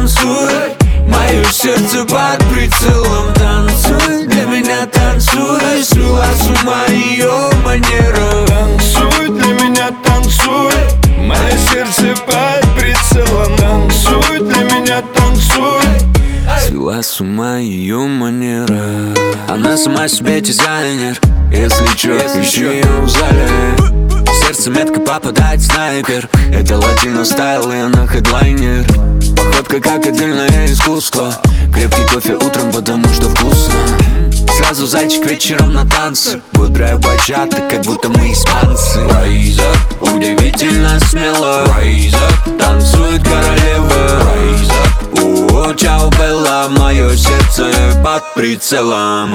танцуй. Мое сердце под прицелом. Танцуй, для меня танцуй. Свела с ума ее манера. Танцуй, для меня танцуй. Мое сердце под прицелом. Танцуй, для меня танцуй. Свела с ума ее манера. Она сама себе дизайнер. Если чё, ищи ее в зале. В сердце метко попадает снайпер. Это латино стайл, и она хедлайнер. Походка как отдельное искусство. Крепкий кофе утром, потому что вкусно. Сразу зайчик вечером на танцы. Бодрая бачата, как будто мы испанцы. Rise up, удивительно смело. Rise up, танцует королева. Rise up, о, чао, Белла. Мое сердце под прицелом.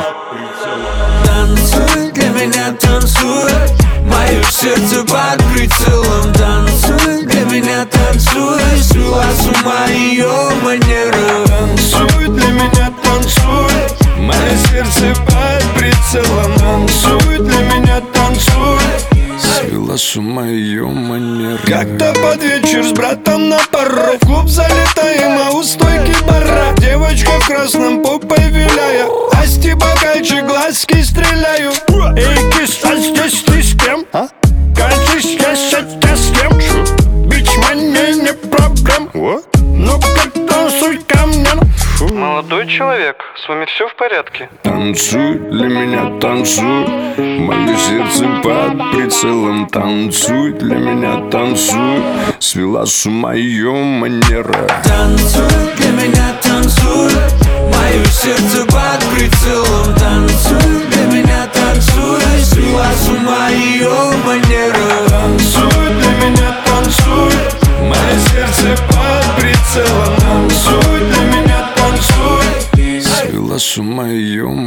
Танцуй, для меня танцуй. Мое сердце под прицелом. Танцуй, для меня танцуй. Свела с ума ее манера. Танцуй, для меня танцуй. Мое сердце под прицелом. Танцуй, для меня танцуй. Свела с ума ее манера. Как-то под вечер с братом на пару в клуб залетаем, а у стойки бара девочка в красном попой виляя. Асти бокальчик, глазки стреляю. Эй, кис, а здесь ты с кем? Кажись, я сейчас с кем? Бич, мне не проблем. Ну-ка танцуй ко мне. Молодой человек, с вами все в порядке? Танцуй, для меня танцуй. Мое сердце под прицелом. Танцуй, для меня танцуй. Свела с ума ее манера. Танцуй, для меня танцуй. Мое сердце под прицелом. Танцуй, для меня танцуй. Свела с ума ее манера. Танцуй, для меня танцуй. Мое сердце под прицелом. Танцуй, для меня танцуй. Свела с ума ее манера.